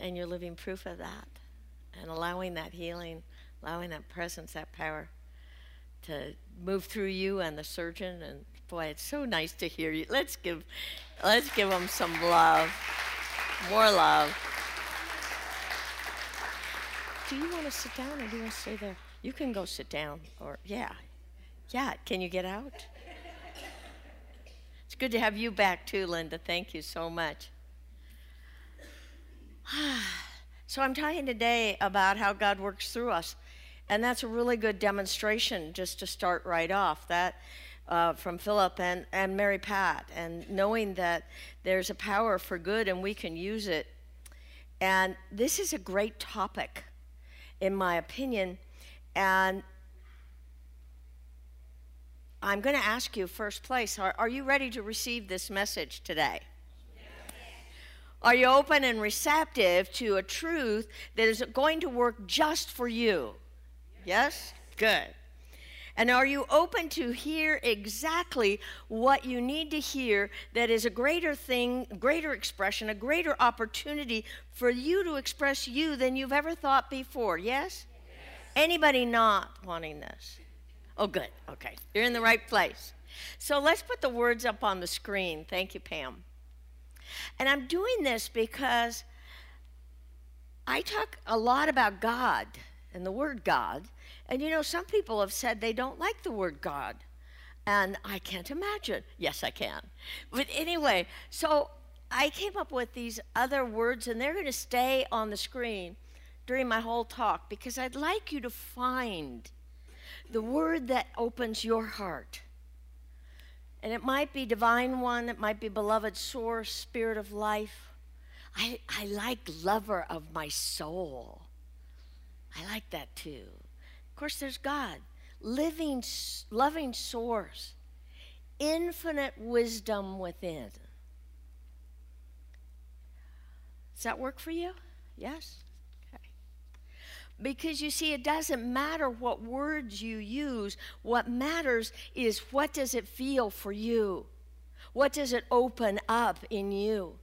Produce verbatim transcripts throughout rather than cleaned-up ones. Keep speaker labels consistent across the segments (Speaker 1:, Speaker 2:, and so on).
Speaker 1: and you're living proof of that. And allowing that healing, allowing that presence, that power to move through you and the surgeon. And boy, it's so nice to hear you. Let's give, let's give them some love, more love. Do you want to sit down or do you want to stay there? You can go sit down or, yeah. Yeah, can you get out? It's good to have you back too, Linda. Thank you so much. So I'm talking today about how God works through us. And that's a really good demonstration just to start right off. That uh, from Philip and, and Mary Pat. And knowing that there's a power for good and we can use it. And this is a great topic, in my opinion. And I'm going to ask you first place, are, are you ready to receive this message today? Yes. Are you open and receptive to a truth that is going to work just for you? Yes? Yes? Good. And are you open to hear exactly what you need to hear that is a greater thing, greater expression, a greater opportunity for you to express you than you've ever thought before? Yes? Yes. Anybody not wanting this? Oh, good. Okay. You're in the right place. So let's put the words up on the screen. Thank you, Pam. And I'm doing this because I talk a lot about God and the word God. And, you know, some people have said they don't like the word God. And I can't imagine. Yes, I can. But anyway, so I came up with these other words, and they're going to stay on the screen during my whole talk because I'd like you to find the word that opens your heart. And it might be divine one, it might be beloved source, spirit of life. I, I like lover of my soul. I like that too. Of course, there's God, living, loving source, infinite wisdom within. Does that work for you? Yes? Because you see, it doesn't matter what words you use. What matters is what does it feel for you? What does it open up in you?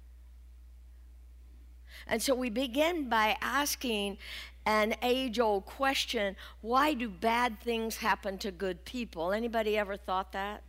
Speaker 1: And so we begin by asking an age-old question, why do bad things happen to good people? Anybody ever thought that?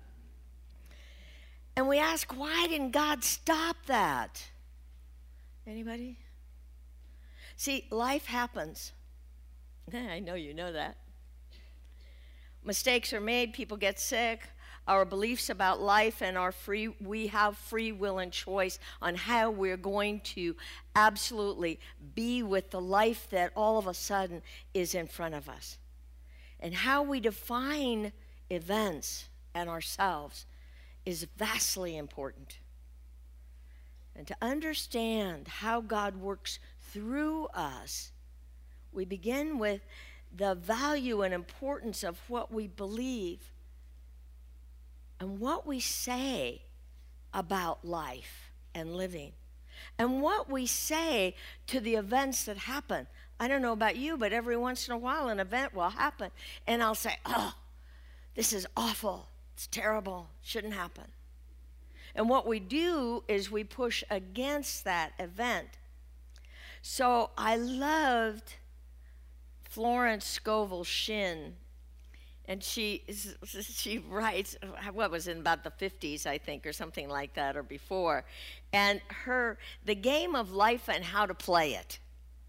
Speaker 1: And we ask, why didn't God stop that? Anybody? See, life happens. I know you know that. Mistakes are made, people get sick. Our beliefs about life and our free, we have free will and choice on how we're going to absolutely be with the life that all of a sudden is in front of us. And how we define events and ourselves is vastly important. And to understand how God works through us, we begin with the value and importance of what we believe and what we say about life and living and what we say to the events that happen. I don't know about you, but every once in a while an event will happen and I'll say, oh, this is awful, it's terrible, shouldn't happen. And what we do is we push against that event. So I loved Florence Scovel Shinn, and she she writes, what was it, about the fifties, I think, or something like that, or before. And her, the game of life and how to play it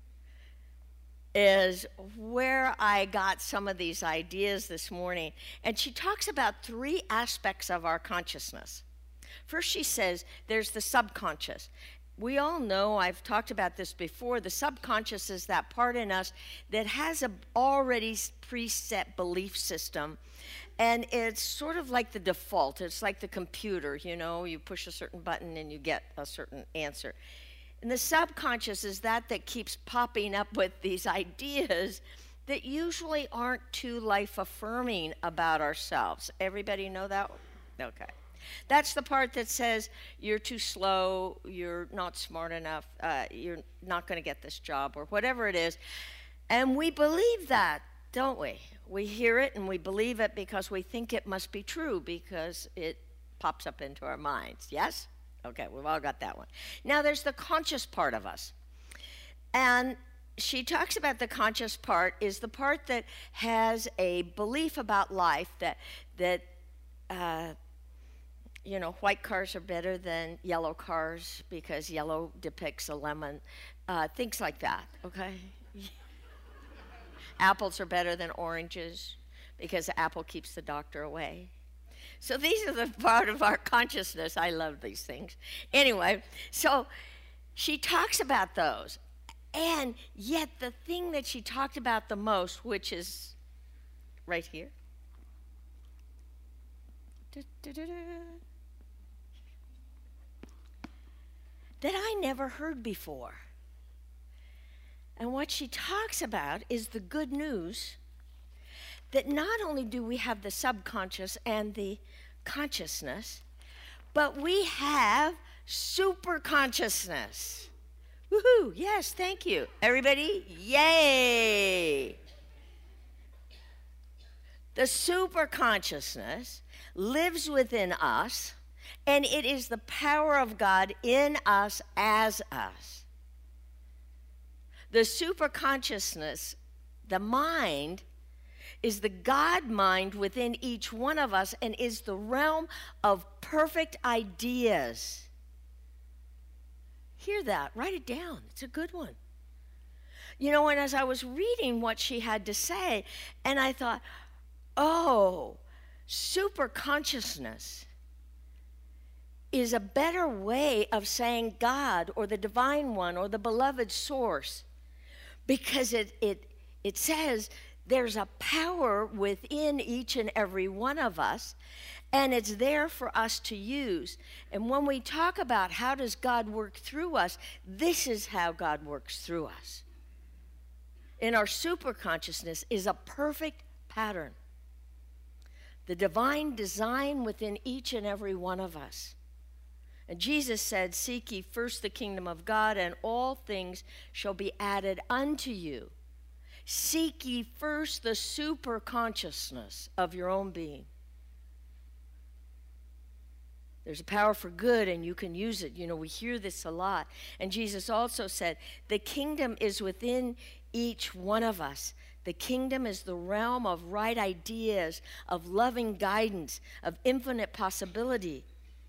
Speaker 1: is where I got some of these ideas this morning. And she talks about three aspects of our consciousness. First, she says there's the subconscious. We all know, I've talked about this before, the subconscious is that part in us that has a already preset belief system. And it's sort of like the default. It's like the computer, you know, you push a certain button and you get a certain answer. And the subconscious is that that keeps popping up with these ideas that usually aren't too life-affirming about ourselves. Everybody know that? Okay. That's the part that says you're too slow, you're not smart enough, uh, you're not going to get this job, or whatever it is. And we believe that, don't we? We hear it and we believe it because we think it must be true because it pops up into our minds. Yes? Okay, we've all got that one. Now there's the conscious part of us. And she talks about the conscious part is the part that has a belief about life that, that uh, you know, white cars are better than yellow cars because yellow depicts a lemon, uh, things like that, okay? Apples are better than oranges because the apple keeps the doctor away. So these are the part of our consciousness. I love these things. Anyway, so she talks about those. And yet the thing that she talked about the most, which is right here. Da-da-da-da. That I never heard before. And what she talks about is the good news that not only do we have the subconscious and the consciousness, but we have super consciousness. Woohoo! Yes, thank you. Everybody, yay! The super consciousness lives within us, and it is the power of God in us as us. The super consciousness, the mind, is the God mind within each one of us and is the realm of perfect ideas. Hear that, write it down. It's a good one. You know, and as I was reading what she had to say, and I thought, oh, super consciousness is a better way of saying God or the divine one or the beloved source, because it it it says there's a power within each and every one of us, and it's there for us to use. And when we talk about how does God work through us, this is how God works through us. In our super consciousness is a perfect pattern. The divine design within each and every one of us. And Jesus said, seek ye first the kingdom of God, and all things shall be added unto you. Seek ye first the super consciousness of your own being. There's a power for good, and you can use it. You know, we hear this a lot. And Jesus also said, the kingdom is within each one of us. The kingdom is the realm of right ideas, of loving guidance, of infinite possibility.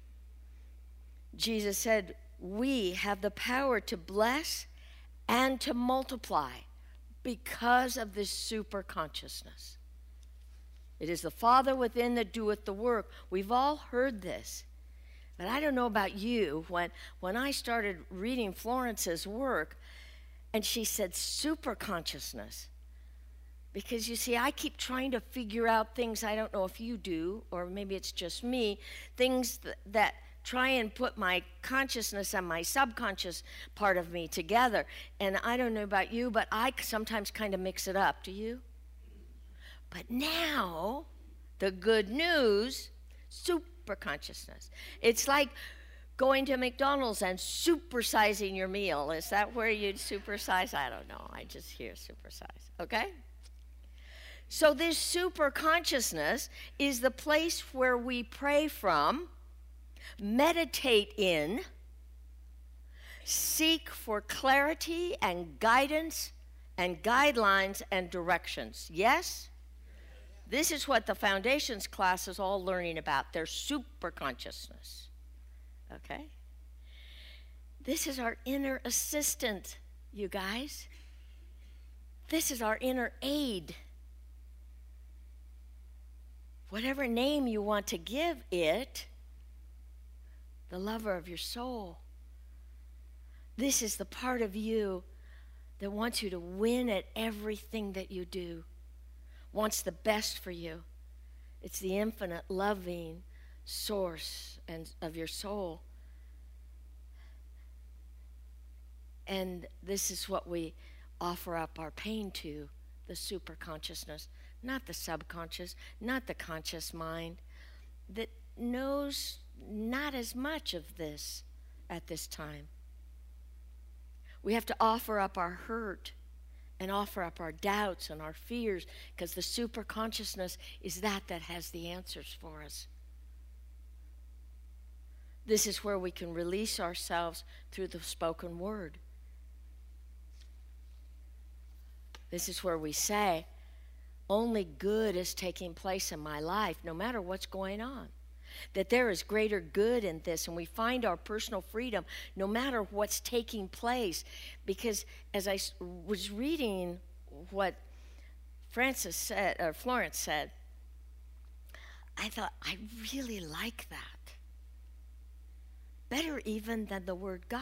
Speaker 1: Jesus said, we have the power to bless and to multiply because of this super consciousness. It is the Father within that doeth the work. We've all heard this. But I don't know about you. When, when I started reading Florence's work, and she said super consciousness, because you see, I keep trying to figure out things, I don't know if you do, or maybe it's just me, things that, that try and put my consciousness and my subconscious part of me together. And I don't know about you, but I sometimes kind of mix it up. Do you? But now, the good news, super consciousness. It's like going to McDonald's and supersizing your meal. Is that where you'd supersize? I don't know. I just hear supersize. Okay? So this super consciousness is the place where we pray from, meditate in, seek for clarity and guidance and guidelines and directions. Yes? This is what the foundations class is all learning about, their super consciousness. Okay? This is our inner assistant, you guys. This is our inner aid. Whatever name you want to give it, the lover of your soul. This is the part of you that wants you to win at everything that you do, wants the best for you. It's the infinite loving source and of your soul. And this is what we offer up our pain to, the super consciousness, not the subconscious, not the conscious mind that knows not as much of this at this time. We have to offer up our hurt and offer up our doubts and our fears, because the super consciousness is that that has the answers for us. This is where we can release ourselves through the spoken word. This is where we say, only good is taking place in my life, no matter what's going on. That there is greater good in this, and we find our personal freedom no matter what's taking place. Because as I was reading what Francis said, or Florence said, I thought, I really like that. Better even than the word God.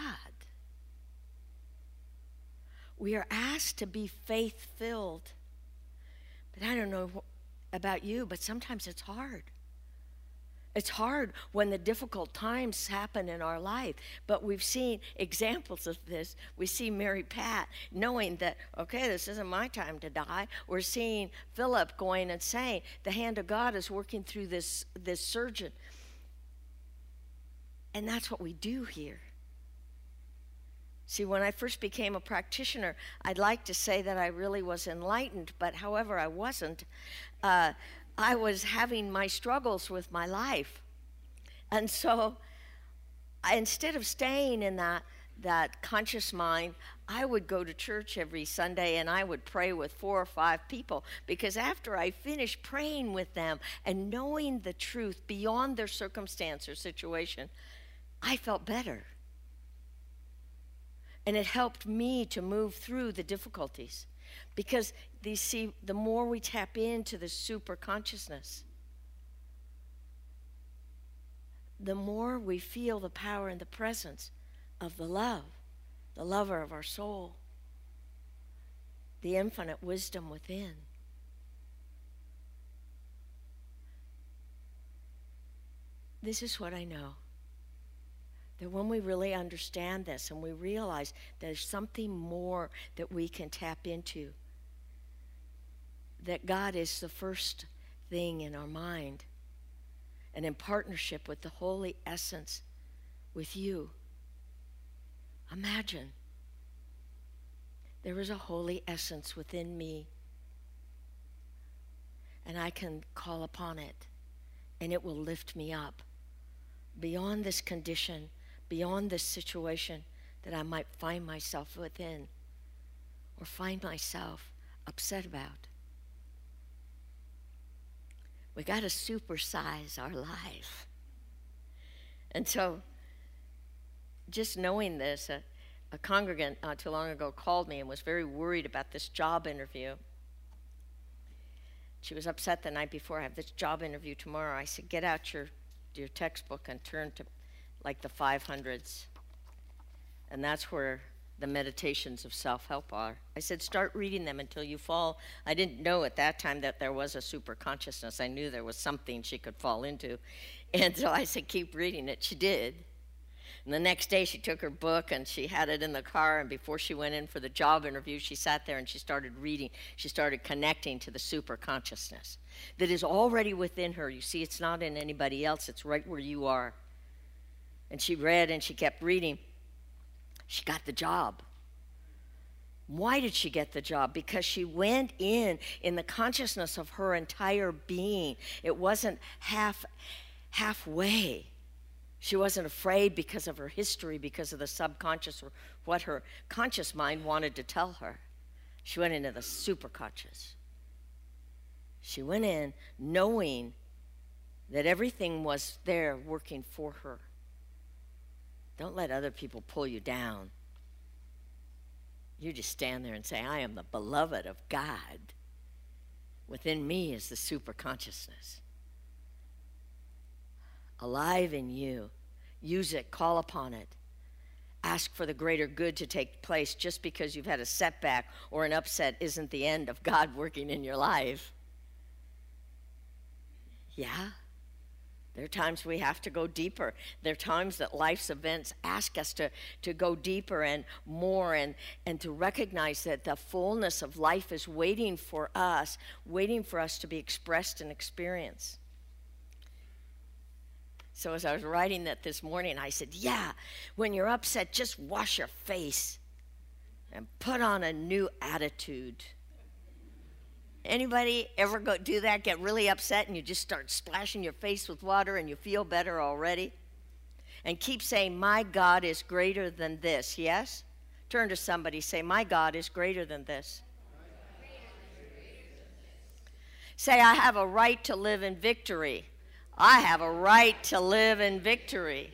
Speaker 1: We are asked to be faith-filled. But I don't know about you, but sometimes it's hard. It's hard when the difficult times happen in our life. But we've seen examples of this. We see Mary Pat knowing that, okay, this isn't my time to die. We're seeing Philip going and saying, the hand of God is working through this, this surgeon. And that's what we do here. See, when I first became a practitioner, I'd like to say that I really was enlightened, but however, I wasn't. Uh, I was having my struggles with my life. And so I, instead of staying in that, that conscious mind, I would go to church every Sunday and I would pray with four or five people, because after I finished praying with them and knowing the truth beyond their circumstance or situation, I felt better. And it helped me to move through the difficulties. Because these, see, the more we tap into the super consciousness, the more we feel the power and the presence of the love, the lover of our soul, the infinite wisdom within. This is what I know. That when we really understand this and we realize there's something more that we can tap into, that God is the first thing in our mind, and in partnership with the Holy Essence, with you. Imagine there is a Holy Essence within me, and I can call upon it, and it will lift me up beyond this condition, beyond this situation that I might find myself within or find myself upset about. We got to supersize our life. And so just knowing this, a, a congregant not too long ago called me and was very worried about this job interview. She was upset the night before. I have this job interview tomorrow. I said, get out your, your textbook and turn to like the five hundreds. And that's where the meditations of self-help are. I said, start reading them until you fall. I didn't know at that time that there was a super consciousness. I knew there was something she could fall into. And so I said, keep reading it. She did. And the next day she took her book and she had it in the car, and before she went in for the job interview, she sat there and she started reading. She started connecting to the super consciousness that is already within her. You see, it's not in anybody else. It's right where you are. And she read and she kept reading. She got the job. Why did she get the job? Because she went in in the consciousness of her entire being. It wasn't half halfway. She wasn't afraid because of her history, because of the subconscious or what her conscious mind wanted to tell her. She went into the superconscious. She went in knowing that everything was there working for her. Don't let other people pull you down. You just stand there and say, I am the beloved of God. Within me is the super consciousness. Alive in you. Use it, call upon it. Ask for the greater good to take place. Just because you've had a setback or an upset isn't the end of God working in your life. Yeah. There are times we have to go deeper. There are times that life's events ask us to, to go deeper and more, and, and to recognize that the fullness of life is waiting for us, waiting for us to be expressed and experienced. So as I was writing that this morning, I said, yeah, when you're upset, just wash your face and put on a new attitude. Anybody ever go do that, get really upset, and you just start splashing your face with water and you feel better already? And keep saying, my God is greater than this, yes? Turn to somebody, say, my God is greater than this. Say, I have a right to live in victory. I have a right to live in victory.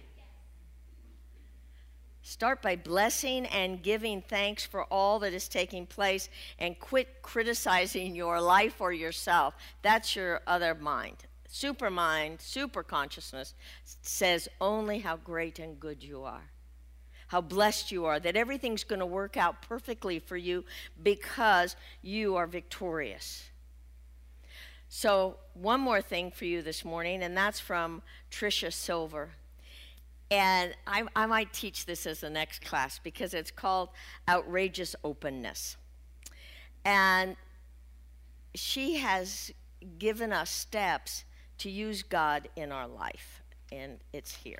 Speaker 1: Start by blessing and giving thanks for all that is taking place, and quit criticizing your life or yourself. That's your other mind. Super mind, super consciousness says only how great and good you are, how blessed you are, that everything's going to work out perfectly for you because you are victorious. So one more thing for you this morning, and that's from Tricia Silver. And I, I might teach this as the next class because it's called Outrageous Openness. And she has given us steps to use God in our life, and it's here.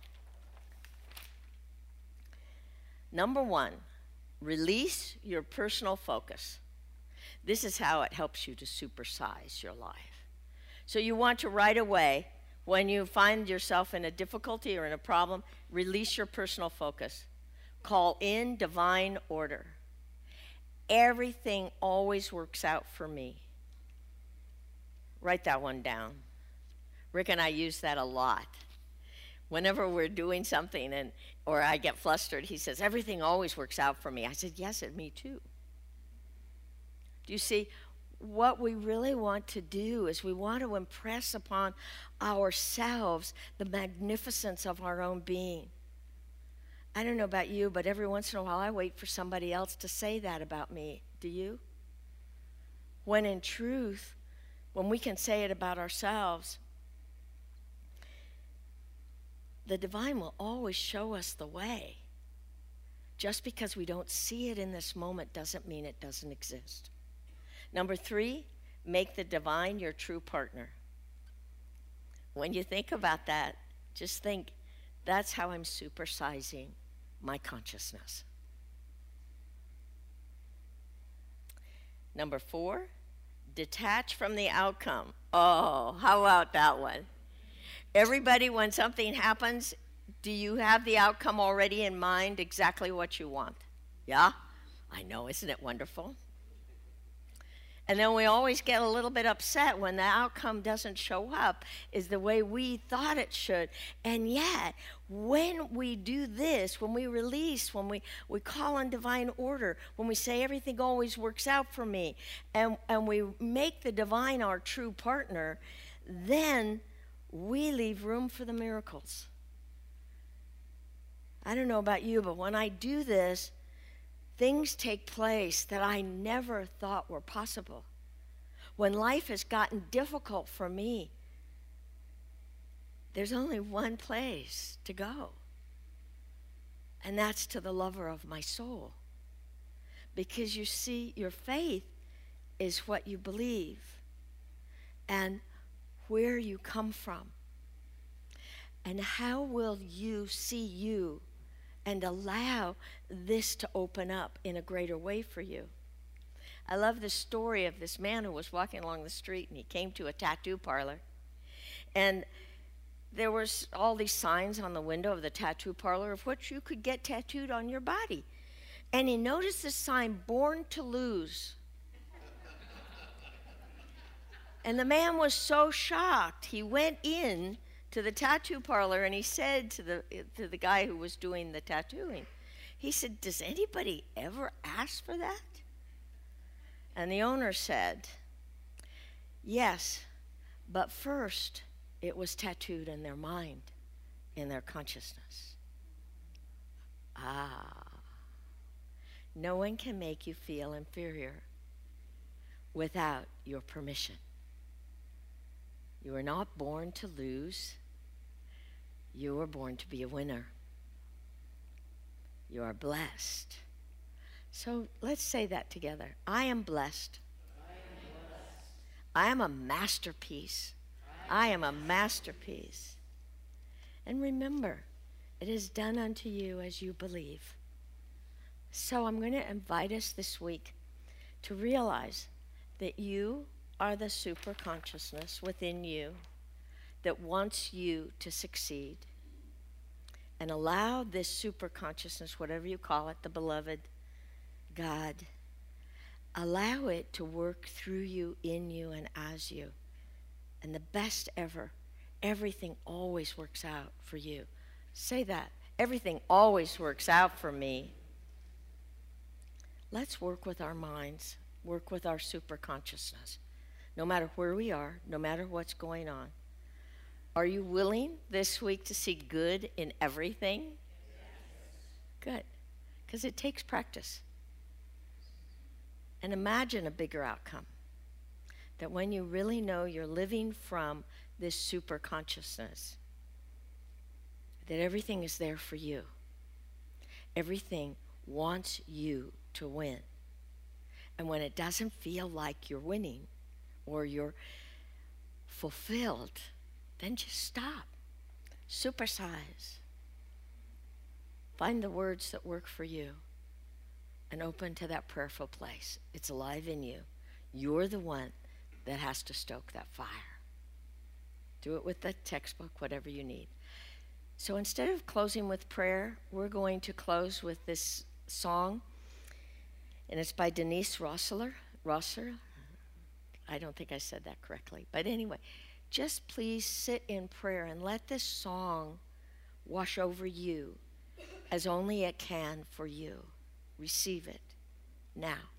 Speaker 1: Number one, release your personal focus. This is how it helps you to supersize your life. So you want to right away, when you find yourself in a difficulty or in a problem, release your personal focus. Call in divine order. Everything always works out for me. Write that one down. Rick and I use that a lot. Whenever we're doing something and or I get flustered, he says, everything always works out for me. I said, yes, and me too. Do you see? What we really want to do is we want to impress upon ourselves the magnificence of our own being. I don't know about you, but every once in a while I wait for somebody else to say that about me. Do you? When in truth, when we can say it about ourselves, the divine will always show us the way. Just because we don't see it in this moment doesn't mean it doesn't exist. Number three, make the divine your true partner. When you think about that, just think, that's how I'm supersizing my consciousness. Number four, detach from the outcome. Oh, how about that one? Everybody, when something happens, do you have the outcome already in mind, exactly what you want? Yeah? I know, isn't it wonderful? And then we always get a little bit upset when the outcome doesn't show up is the way we thought it should. And yet, when we do this, when we release, when we, we call on divine order, when we say everything always works out for me, and, and we make the divine our true partner, then we leave room for the miracles. I don't know about you, but when I do this, things take place that I never thought were possible. When life has gotten difficult for me, there's only one place to go, and that's to the lover of my soul. Because you see, your faith is what you believe and where you come from. And how will you see you and allow this to open up in a greater way for you? I love the story of this man who was walking along the street, and he came to a tattoo parlor. And there was all these signs on the window of the tattoo parlor of what you could get tattooed on your body. And he noticed the sign, "Born to Lose." And the man was so shocked, he went in to the tattoo parlor and he said to the to the guy who was doing the tattooing, he said, "Does anybody ever ask for that?" And the owner said, "Yes, but first it was tattooed in their mind, in their consciousness." Ah, no one can make you feel inferior without your permission. You were not born to lose. You were born to be a winner. You are blessed. So let's say that together. I am blessed. I am, blessed. I am a masterpiece. I am a masterpiece. And remember, it is done unto you as you believe. So I'm going to invite us this week to realize that you are the super consciousness within you that wants you to succeed. And allow this super consciousness, whatever you call it, the beloved God, Allow it to work through you, in you, and as you. And the best ever, everything always works out for you. Say that. Everything always works out for me. Let's work with our minds, work with our superconsciousness, no matter where we are, no matter what's going on. Are you willing this week to see good in everything? Good, because it takes practice. And imagine a bigger outcome, that when you really know you're living from this super consciousness, that everything is there for you. Everything wants you to win. And when it doesn't feel like you're winning or you're fulfilled, then just stop. Supersize. Find the words that work for you and open to that prayerful place. It's alive in you. You're the one that has to stoke that fire. Do it with the textbook, whatever you need. So instead of closing with prayer, we're going to close with this song. And it's by Denise Rosser. Rosser. I don't think I said that correctly. But anyway, just please sit in prayer and let this song wash over you as only it can for you. Receive it now.